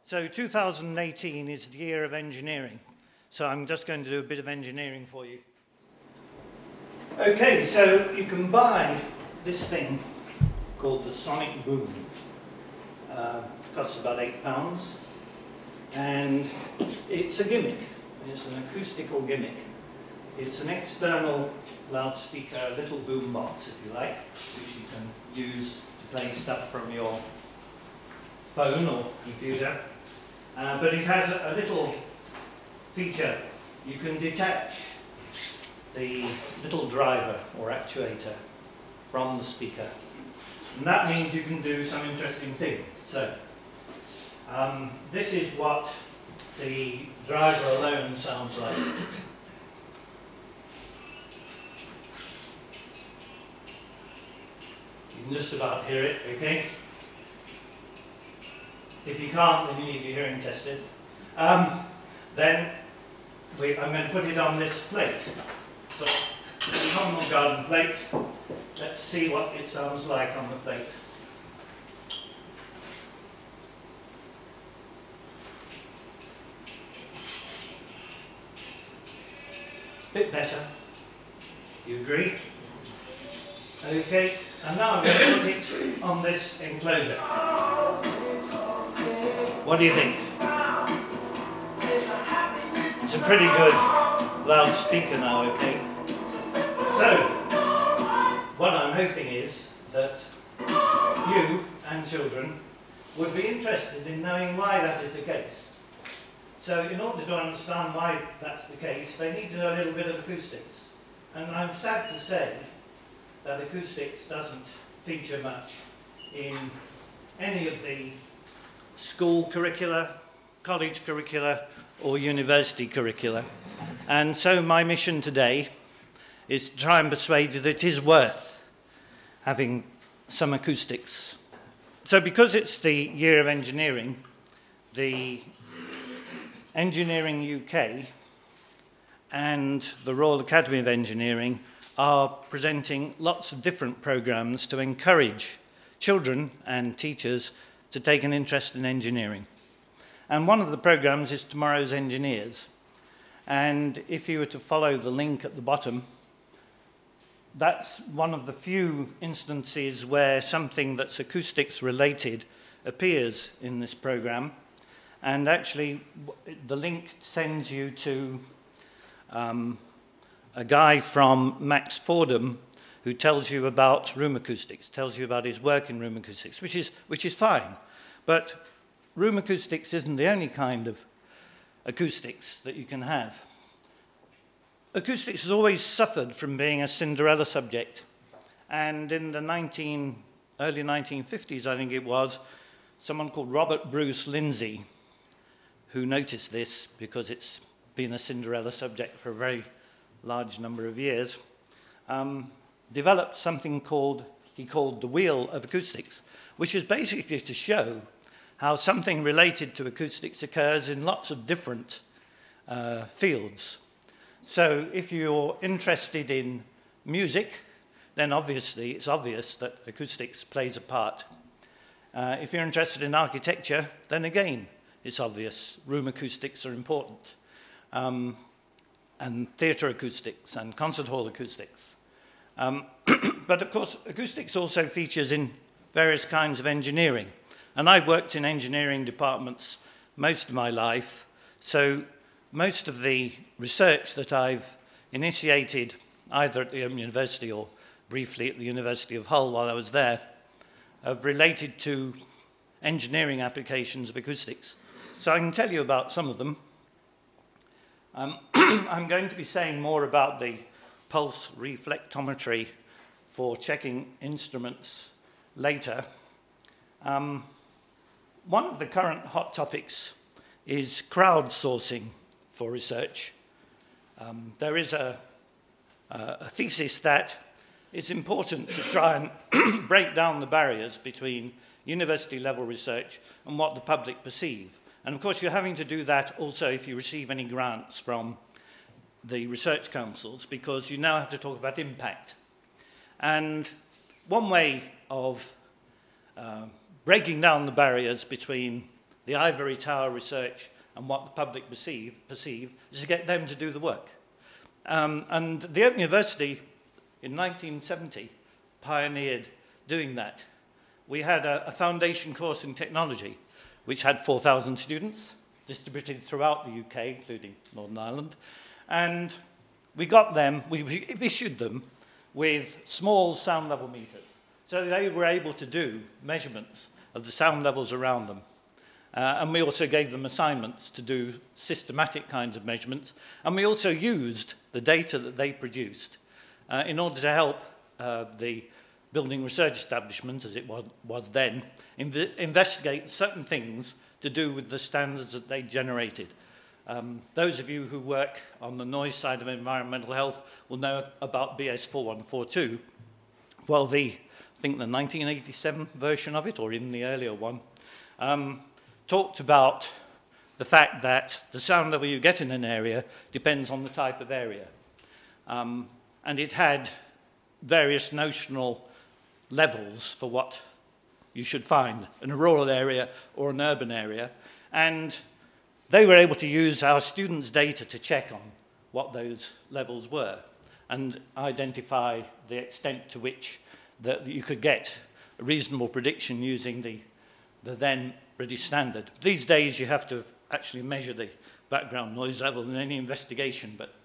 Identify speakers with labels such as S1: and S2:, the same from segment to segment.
S1: So 2018 is the year of engineering. So I'm just going to do a bit of engineering for you. Okay, so you can buy this thing called the Sonic Boom. Costs about £8. And it's a gimmick. It's an acoustical gimmick. It's an external loudspeaker, a little boom box, if you like, which you can use to play stuff from your phone or computer. But it has a little feature. You can detach the little driver or actuator from the speaker. And that means you can do some interesting things. So, this is what the driver alone sounds like. You can just about hear it, okay? If you can't, then you need your hearing tested. Then I'm going to put it on this plate. So, the normal garden plate. Let's see what it sounds like on the plate. Bit better. You agree? Okay, and now I'm going to put it on this enclosure. What do you think? It's a pretty good loudspeaker now, okay? So, what I'm hoping is that you and children would be interested in knowing why that is the case. So, in order to understand why that's the case, they need to know a little bit of acoustics. And I'm sad to say that acoustics doesn't feature much in any of the school curricula, college curricula, or university curricula. And so my mission today is to try and persuade you that it is worth having some acoustics. So because it's the year of engineering, the Engineering UK and the Royal Academy of Engineering are presenting lots of different programmes to encourage children and teachers to take an interest in engineering. And one of the programmes is Tomorrow's Engineers. And if you were to follow the link at the bottom, that's one of the few instances where something that's acoustics related appears in this programme. And actually, the link sends you to a guy from Max Fordham who tells you about room acoustics, tells you about his work in room acoustics, which is fine. But room acoustics isn't the only kind of acoustics that you can have. Acoustics has always suffered from being a Cinderella subject. And in the early 1950s, I think it was, someone called Robert Bruce Lindsay, who noticed this because it's been a Cinderella subject for a very large number of years, developed something he called the wheel of acoustics, which is basically to show how something related to acoustics occurs in lots of different fields. So if you're interested in music, then obviously it's obvious that acoustics plays a part. If you're interested in architecture, then again, it's obvious room acoustics are important. And theatre acoustics and concert hall acoustics. But of course, acoustics also features in various kinds of engineering. And I've worked in engineering departments most of my life, so most of the research that I've initiated, either at the university or briefly at the University of Hull while I was there, have related to engineering applications of acoustics. So I can tell you about some of them. I'm going to be saying more about the pulse reflectometry for checking instruments later. One of the current hot topics is crowdsourcing for research. There is a thesis that it's important to try and break down the barriers between university-level research and what the public perceive. And of course, you're having to do that also if you receive any grants from the research councils, because you now have to talk about impact. And one way of breaking down the barriers between the ivory tower research and what the public perceive is to get them to do the work. And the Open University in 1970 pioneered doing that. We had a foundation course in technology, which had 4,000 students distributed throughout the UK, including Northern Ireland. And we got them, we issued them with small sound level meters. So they were able to do measurements of the sound levels around them. And we also gave them assignments to do systematic kinds of measurements. And we also used the data that they produced in order to help the building research establishment, as it was then, investigate certain things to do with the standards that they generated. Those of you who work on the noise side of environmental health will know about BS 4142. Well, I think the 1987 version of it, or even the earlier one, talked about the fact that the sound level you get in an area depends on the type of area. And it had various notional levels for what you should find in a rural area or an urban area. And they were able to use our students' data to check on what those levels were and identify the extent to which that you could get a reasonable prediction using the then British standard. These days you have to actually measure the background noise level in any investigation, but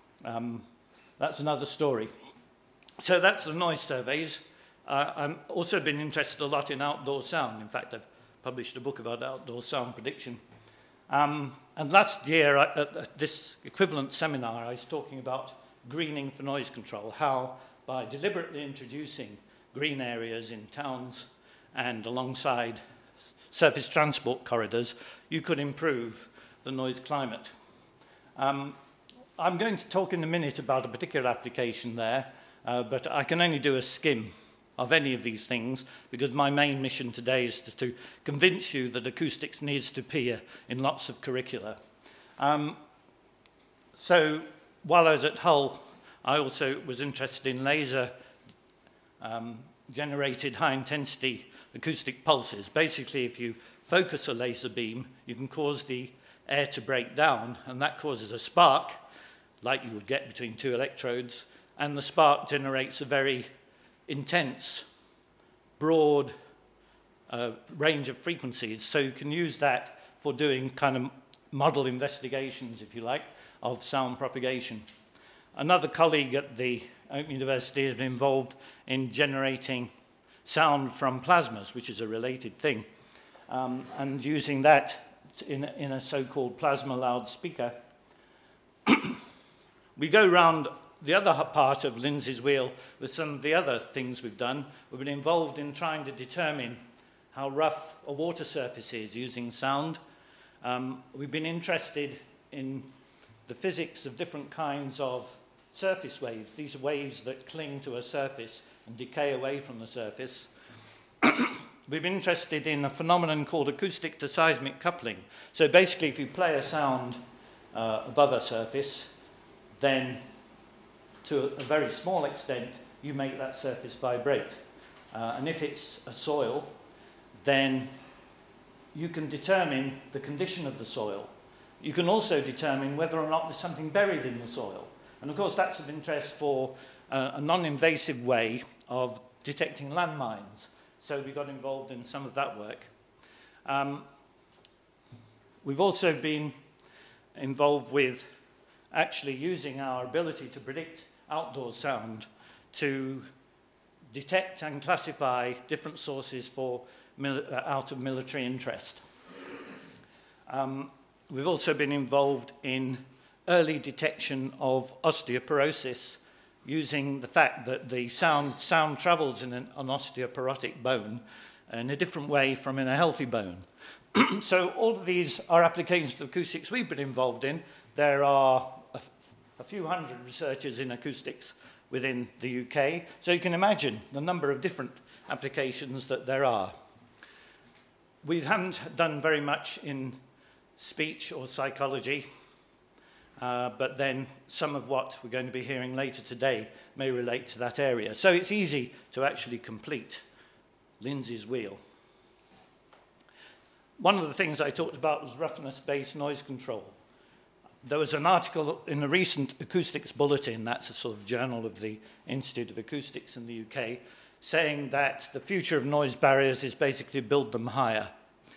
S1: that's another story. So that's the noise surveys. I've also been interested a lot in outdoor sound. In fact, I've published a book about outdoor sound prediction. And last year at this equivalent seminar, I was talking about greening for noise control, how by deliberately introducing green areas in towns and alongside surface transport corridors, you could improve the noise climate. I'm going to talk in a minute about a particular application there, but I can only do a skim of any of these things because my main mission today is to convince you that acoustics needs to appear in lots of curricula. So while I was at Hull, I also was interested in laser generated high-intensity acoustic pulses. Basically, if you focus a laser beam, you can cause the air to break down, and that causes a spark, like you would get between two electrodes, and the spark generates a very intense, broad range of frequencies. So you can use that for doing kind of model investigations, if you like, of sound propagation. Another colleague at the Open University has been involved in generating sound from plasmas, which is a related thing, and using that in a so-called plasma loudspeaker. We go round the other part of Lindsay's wheel with some of the other things we've done. We've been involved in trying to determine how rough a water surface is using sound. We've been interested in the physics of different kinds of surface waves. These are waves that cling to a surface and decay away from the surface. We've been interested in a phenomenon called acoustic to seismic coupling. So basically, if you play a sound above a surface, then to a very small extent, you make that surface vibrate. And if it's a soil, then you can determine the condition of the soil. You can also determine whether or not there's something buried in the soil. And of course, that's of interest for a non-invasive way of detecting landmines. So we got involved in some of that work. We've also been involved with actually using our ability to predict outdoor sound to detect and classify different sources for out of military interest. We've also been involved in early detection of osteoporosis using the fact that the sound travels in an osteoporotic bone in a different way from in a healthy bone. So all of these are applications of acoustics we've been involved in. There are a few hundred researchers in acoustics within the UK, so you can imagine the number of different applications that there are. We haven't done very much in speech or psychology, but then some of what we're going to be hearing later today may relate to that area. So it's easy to actually complete Lindsay's wheel. One of the things I talked about was roughness-based noise control. There was an article in a recent acoustics bulletin, that's a sort of journal of the Institute of Acoustics in the UK, saying that the future of noise barriers is basically build them higher.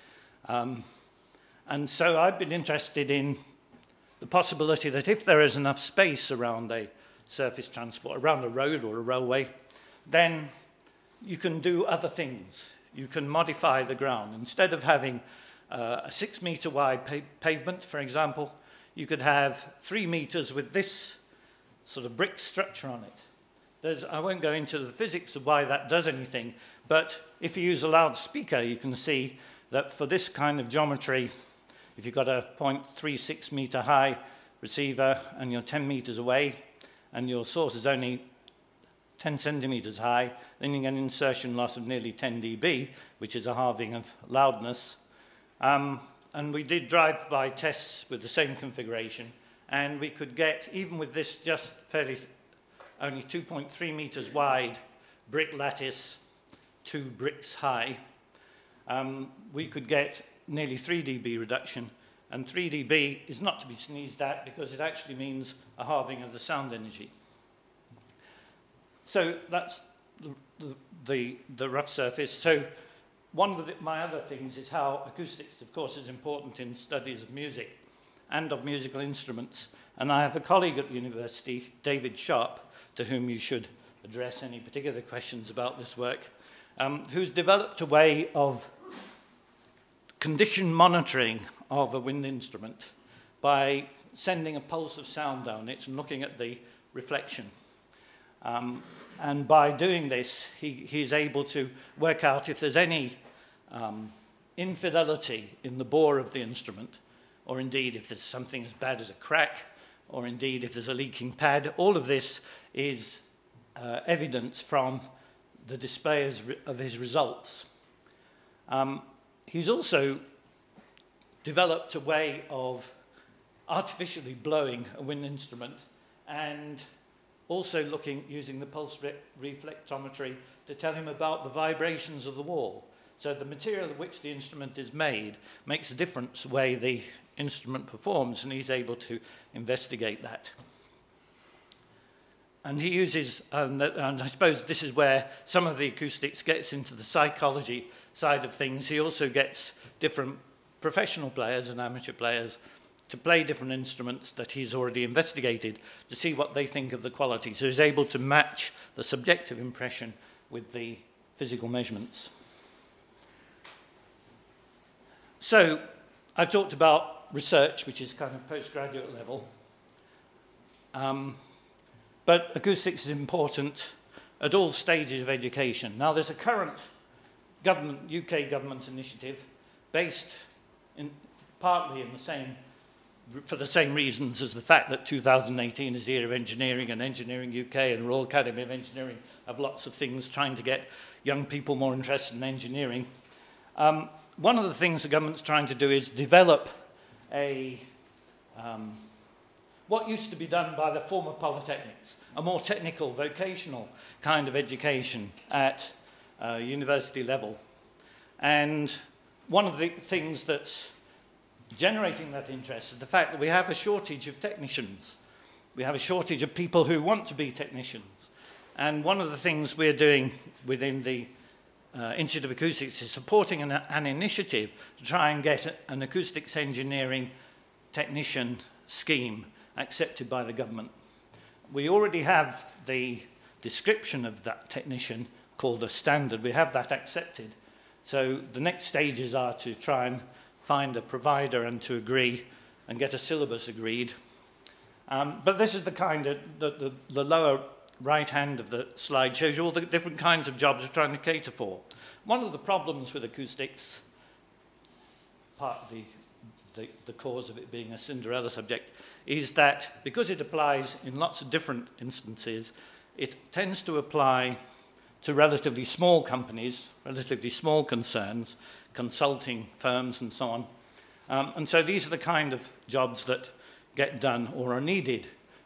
S1: And so I've been interested in the possibility that if there is enough space around a surface transport, around a road or a railway, then you can do other things. You can modify the ground. Instead of having a 6 meter wide pavement, for example, you could have 3 meters with this sort of brick structure on it. I won't go into the physics of why that does anything, but if you use a loudspeaker, you can see that for this kind of geometry, if you've got a 0.36 meter high receiver and you're 10 meters away and your source is only 10 centimeters high, then you get an insertion loss of nearly 10 dB, which is a halving of loudness. And we did drive-by tests with the same configuration, and we could get, even with this just only 2.3 meters wide brick lattice, 2 bricks high, we could get nearly 3 dB reduction, and 3 dB is not to be sneezed at because it actually means a halving of the sound energy. So that's the rough surface. So one of my other things is how acoustics, of course, is important in studies of music and of musical instruments. And I have a colleague at the university, David Sharp, to whom you should address any particular questions about this work, who's developed a way of condition monitoring of a wind instrument by sending a pulse of sound down it and looking at the reflection. And by doing this, he's able to work out if there's any infidelity in the bore of the instrument, or indeed if there's something as bad as a crack, or indeed if there's a leaking pad. All of this is evidence from the display of his results. He's also developed a way of artificially blowing a wind instrument and also using the pulse reflectometry to tell him about the vibrations of the wall. So the material of which the instrument is made makes a difference the way the instrument performs, and he's able to investigate that. And he uses, and I suppose this is where some of the acoustics gets into the psychology side of things. He also gets different professional players and amateur players to play different instruments that he's already investigated to see what they think of the quality. So he's able to match the subjective impression with the physical measurements. So I've talked about research, which is kind of postgraduate level. But acoustics is important at all stages of education. Now, there's a current UK government initiative based partly for the same reasons as the fact that 2018 is the year of engineering, and Engineering UK and Royal Academy of Engineering have lots of things trying to get young people more interested in engineering. One of the things the government's trying to do is develop what used to be done by the former polytechnics, a more technical, vocational kind of education at university level. And one of the things that's generating that interest is the fact that we have a shortage of technicians. We have a shortage of people who want to be technicians. And one of the things we're doing within the Institute of Acoustics is supporting an initiative to try and get an acoustics engineering technician scheme accepted by the government. We already have the description of that technician called a standard. We have that accepted. So the next stages are to try and find a provider and to agree and get a syllabus agreed. But this is the kind of, the lower right hand of the slide shows you all the different kinds of jobs we're trying to cater for. One of the problems with acoustics, part of the cause of it being a Cinderella subject, is that because it applies in lots of different instances, it tends to apply to relatively small companies, relatively small concerns, consulting firms and so on. And so these are the kind of jobs that get done or are needed.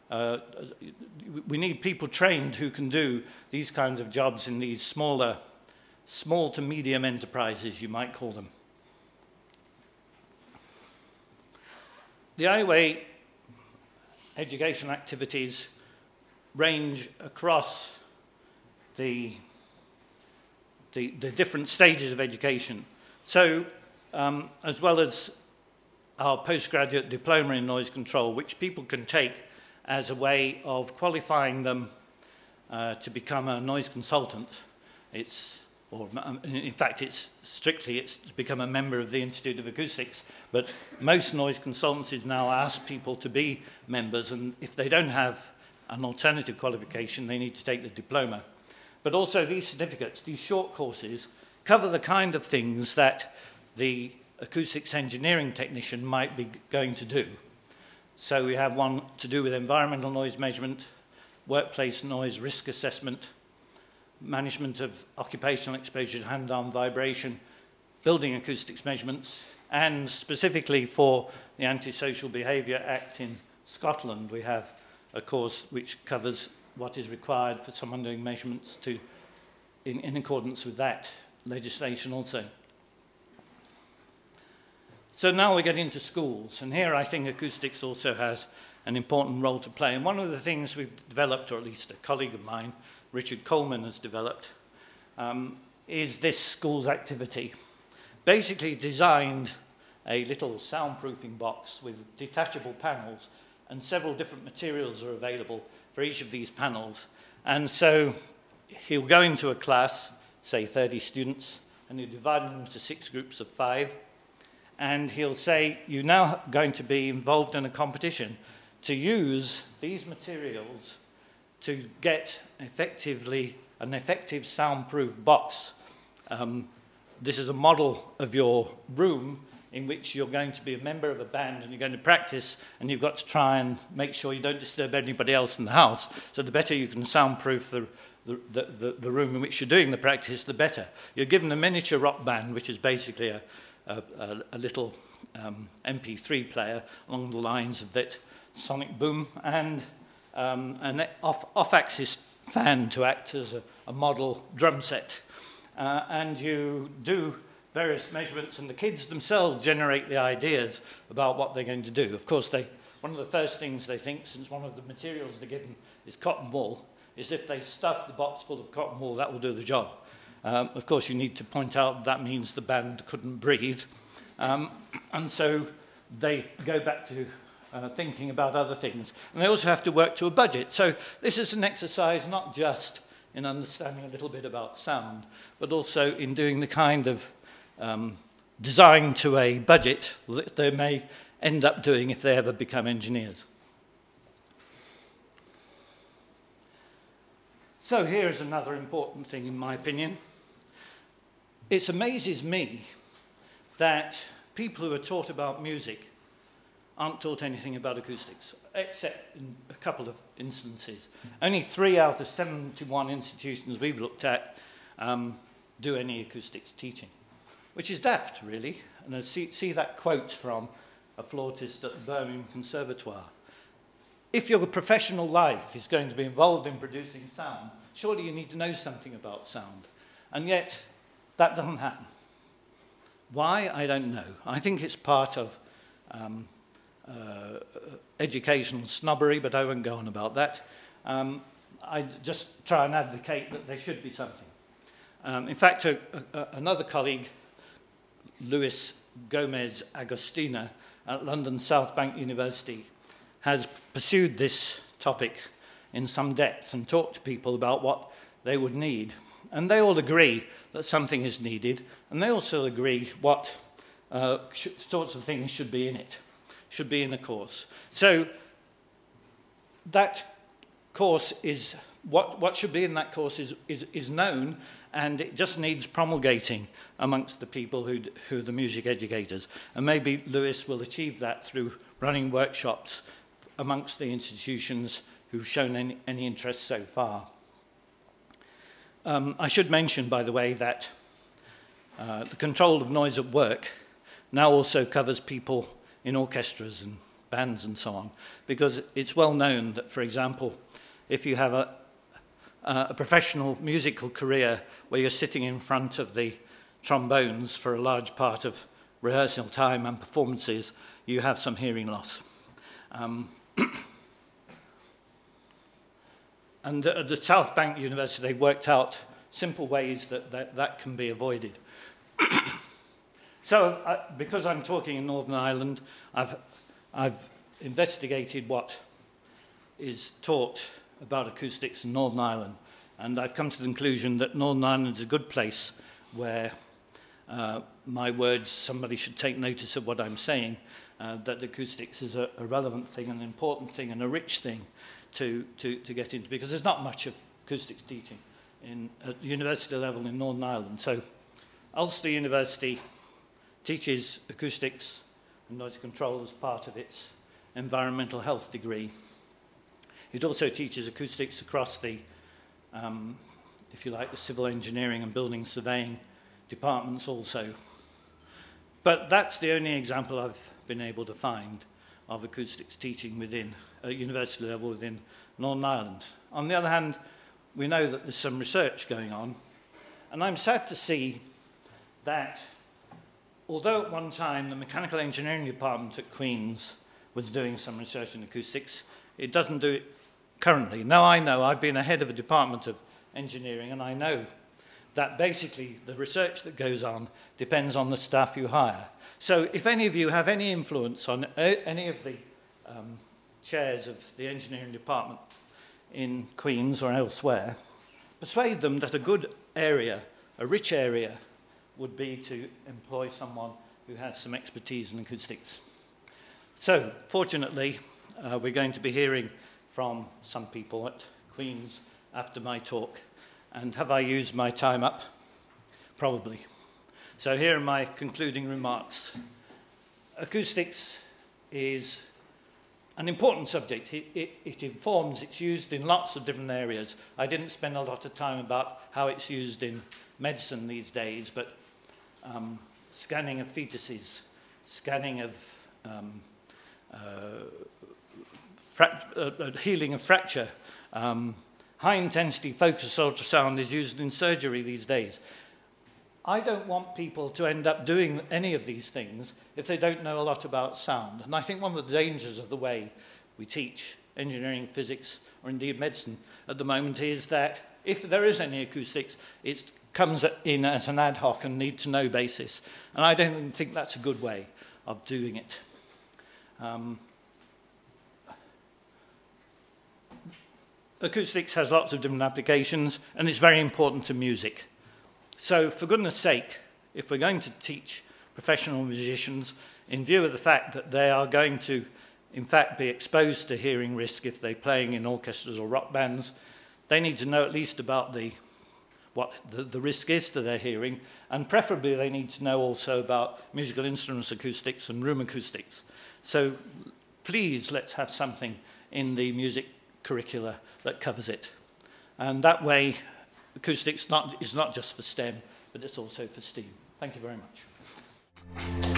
S1: We need people trained who can do these kinds of jobs in these small to medium enterprises, you might call them. The IOA educational activities range across the different stages of education. So, as well as our postgraduate diploma in noise control, which people can take as a way of qualifying them to become a noise consultant. In fact, it's to become a member of the Institute of Acoustics, but most noise consultancies now ask people to be members, and if they don't have an alternative qualification, they need to take the diploma. But also these certificates, these short courses, cover the kind of things that the acoustics engineering technician might be going to do. So we have one to do with environmental noise measurement, workplace noise risk assessment, management of occupational exposure to hand-arm vibration, building acoustics measurements, and specifically for the Antisocial Behaviour Act in Scotland, we have a course which covers what is required for someone doing measurements in accordance with that legislation also. So now we get into schools, and here I think acoustics also has an important role to play. And one of the things we've developed, or at least a colleague of mine, Richard Coleman, has developed, is this schools activity. Basically designed a little soundproofing box with detachable panels, and several different materials are available for each of these panels. And so he'll go into a class, say 30 students, and he'll divide them into 6 groups of 5. And he'll say, you're now going to be involved in a competition to use these materials to get an effective soundproof box. This is a model of your room in which you're going to be a member of a band and you're going to practice, and you've got to try and make sure you don't disturb anybody else in the house. So the better you can soundproof the room in which you're doing the practice, the better. You're given a miniature rock band, which is basically a little MP3 player along the lines of that sonic boom, and an off-axis fan to act as a model drum set. And you do various measurements, and the kids themselves generate the ideas about what they're going to do. Of course, one of the first things they think, since one of the materials they're given is cotton wool, is if they stuff the box full of cotton wool, that will do the job. Of course, you need to point out that means the band couldn't breathe. And so they go back to thinking about other things. And they also have to work to a budget. So this is an exercise not just in understanding a little bit about sound, but also in doing the kind of design to a budget that they may end up doing if they ever become engineers. So here's another important thing, in my opinion. It amazes me that people who are taught about music aren't taught anything about acoustics, except in a couple of instances. Only 3 out of 71 institutions we've looked at do any acoustics teaching, which is daft, really. And I see that quote from a flautist at the Birmingham Conservatoire. If your professional life is going to be involved in producing sound, surely you need to know something about sound. And yet, that doesn't happen. Why? I don't know. I think it's part of educational snobbery, but I won't go on about that. I just try and advocate that there should be something. In fact, another colleague, Luis Gomez Agostina at London South Bank University, has pursued this topic in some depth and talked to people about what they would need. And they all agree that something is needed, and they also agree what sorts of things should be in it, should be in the course. So that course is, what should be in that course is known, and it just needs promulgating amongst the people who are the music educators. And maybe Lewis will achieve that through running workshops amongst the institutions who've shown any interest so far. I should mention, by the way, that the control of noise at work now also covers people in orchestras and bands and so on, because it's well known that, for example, if you have a professional musical career where you're sitting in front of the trombones for a large part of rehearsal time and performances, you have some hearing loss. And at the South Bank University, they worked out simple ways that can be avoided. So, because I'm talking in Northern Ireland, I've investigated what is taught about acoustics in Northern Ireland, and I've come to the conclusion that Northern Ireland is a good place where my words, somebody should take notice of what I'm saying, that acoustics is a relevant thing, an important thing, and a rich thing to get into, because there's not much of acoustics teaching at the university level in Northern Ireland. So Ulster University teaches acoustics and noise control as part of its environmental health degree. It also teaches acoustics across the, if you like, the civil engineering and building surveying departments also. But that's the only example I've been able to find of acoustics teaching within, at university level within Northern Ireland. On the other hand, we know that there's some research going on, and I'm sad to see that although at one time the mechanical engineering department at Queen's was doing some research in acoustics, it doesn't do it currently. Now I know, I've been a head of a department of engineering, and I know that basically the research that goes on depends on the staff you hire. So if any of you have any influence on any of the chairs of the engineering department in Queen's or elsewhere, persuade them that a good area, a rich area, would be to employ someone who has some expertise in acoustics. So, fortunately, we're going to be hearing from some people at Queen's after my talk. And have I used my time up? Probably. So here are my concluding remarks. Acoustics is an important subject. It informs, it's used in lots of different areas. I didn't spend a lot of time about how it's used in medicine these days, but scanning of fetuses, scanning of healing of fracture, high-intensity focused ultrasound is used in surgery these days. I don't want people to end up doing any of these things if they don't know a lot about sound. And I think one of the dangers of the way we teach engineering, physics, or indeed medicine at the moment is that if there is any acoustics, it comes in as an ad hoc and need-to-know basis. And I don't think that's a good way of doing it. Acoustics has lots of different applications, and it's very important to music. So, for goodness sake, if we're going to teach professional musicians, in view of the fact that they are going to, in fact, be exposed to hearing risk if they're playing in orchestras or rock bands, they need to know at least about what the risk is to their hearing, and preferably they need to know also about musical instruments acoustics and room acoustics. So, please, let's have something in the music curricula that covers it. And that way, acoustics is not just for STEM, but it's also for STEAM. Thank you very much.